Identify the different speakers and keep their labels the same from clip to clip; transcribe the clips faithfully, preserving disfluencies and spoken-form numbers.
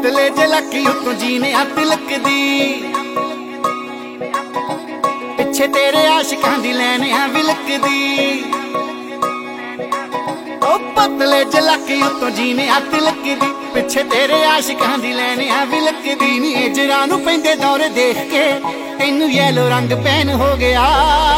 Speaker 1: ਪਤਲੇ ਜੇ ਲੱਕੀ ਉੱਤੋਂ ਜੀਨੇ ਆ ਤਿਲਕਦੀ ਪਿੱਛੇ ਤੇਰੇ ਆਸ਼ਿਕਾਂ ਦੀ ਲੈਣ ਆ ਵਿਲਕਦੀ ਉਹ ਪਤਲੇ ਜੇ ਲੱਕੀ ਉੱਤੋਂ ਜੀਨੇ ਆ ਤਿਲਕਦੀ ਪਿੱਛੇ ਤੇਰੇ ਆਸ਼ਿਕਾਂ ਦੀ ਲੈਣ ਆ ਵਿਲਕਦੀ ਨੀ ਏਜਰਾਂ ਨੂੰ ਪੈਂਦੇ ਦੌਰੇ ਦੇਖ ਕੇ ਤੈਨੂੰ ਯੈਲੋ ਰੰਗ ਪੈਨ ਹੋ ਗਿਆ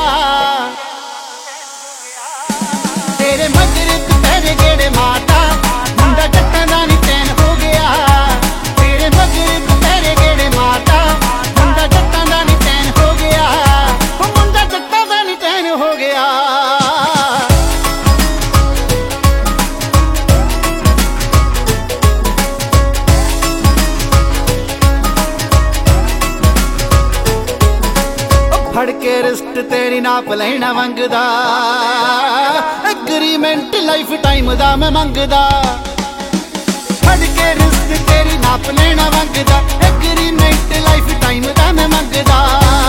Speaker 1: ਤੇਰੇ ਮਗਰ ਦੁਪਹਿਰੇ ਗੇੜੇ ਮਾਤਾ ਮੁੰਡਾ ਜੱਟਾਂ ਦਾ ਨੀ ਚੈਨ ਹੋ ਗਿਆ ਤੇਰੇ ਮਗਰ ਦੁਪਹਿਰੇ ਗੇੜੇ ਮਾਤਾ ਮੁੰਡਾ ਜੱਟਾਂ ਦਾ ਨੀ ਚੈਨ ਹੋ ਗਿਆ ਉਹ ਮੁੰਡਾ ਜੱਟਾਂ ਦਾ ਨੀ ਚੈਨ ਹੋ ਗਿਆ ਫੜ ਕੇ ਰਿਸਟ ਤੇਰੀ ਨਾਪ ਲੈਣਾ ਮੰਗਦਾ ਐਗਰੀਮੈਂਟ ਲਾਈਫ ਟਾਈਮ ਦਾ ਮੈਂ ਮੰਗਦਾ ਫੜ ਕੇ ਰਿਸਟ ਤੇਰੀ ਨਾਪ ਲੈਣਾ ਮੰਗਦਾ ਐਗਰੀਮੈਂਟ ਲਾਈਫ ਟਾਈਮ ਦਾ ਮੈਂ ਮੰਗਦਾ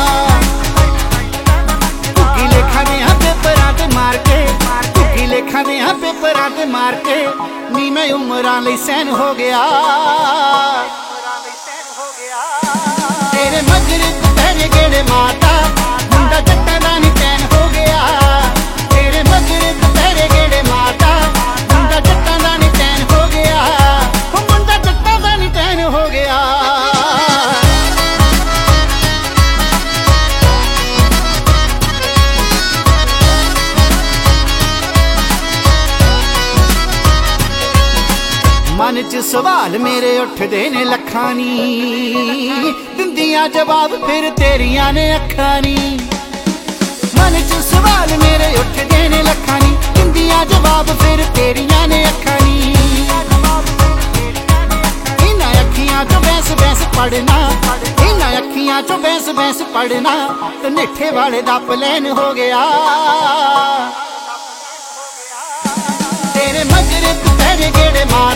Speaker 1: ਕੁੱਕੀ ਲੇਖਾਂ ਦੇ ਆ ਪੇਪਰਾਂ ਤੇ ਮਾਰ ਕੇ ਕੁੱਕੀ ਲੇਖਾਂ ਦੇ ਆ ਪੇਪਰਾਂ ਤੇ ਮਾਰ ਕੇ ਨੀ ਮੈਂ ਉਮਰਾਂ ਲਈ ਸੈਨ ਹੋ ਗਿਆ ਤੇਰੇ ਮਗਰ ਦੁਪਹਿਰੇ ਗੇੜੇ ਮਾਤਾ ਮੁੰਡਾ ਜੱਟਾਂ ਦਾ ਨੀ ਚੈਨ ਹੋ ਗਿਆ ਤੇਰੇ ਮਗਰ ਦੁਪਹਿਰੇ ਗੇੜੇ ਮਾਤਾ ਮੁੰਡਾ ਜੱਟਾਂ ਦਾ ਨੀ ਚੈਨ ਹੋ ਗਿਆ ਉਹ ਮੁੰਡਾ ਜੱਟਾਂ ਦਾ ਨੀ ਚੈਨ ਹੋ ਗਿਆ ਮਨ ਚ ਸਵਾਲ ਮੇਰੇ ਉੱਠਦੇ ਨੇ ਲੱਖਾਂ ਨੀ ਦਿੰਦੀਆਂ ਜਵਾਬ ਫਿਰ ਤੇਰੀਆਂ ਨੇ ਅੱਖਾਂ ਨੀ ਮਨ ਚ ਸਵਾਲ ਮੇਰੇ ਉੱਠਦੇ ਨੇ ਲੱਖਾਂ ਨੀ ਦਿੰਦੀਆਂ ਜਵਾਬ ਫਿਰ ਤੇਰੀਆਂ ਨੇ ਅੱਖਾਂ ਨੀ ਇਹਨਾਂ ਅੱਖੀਆਂ ਚੋਂ ਬੈਸ ਬੈਸ ਪੜਨਾ ਇਹਨਾਂ ਅੱਖੀਆਂ ਚੋਂ ਬੈਸ ਬੈਸ ਪੜਨਾ ਤੇ ਨਿੱਠੇ ਵਾਲੇ ਦਾ ਪਲੈਨ ਹੋ ਗਿਆ ਤੇਰੇ ਮਗਰ ਦੁਪਹਿਰੇ ਗੇੜੇ ਮਾਰ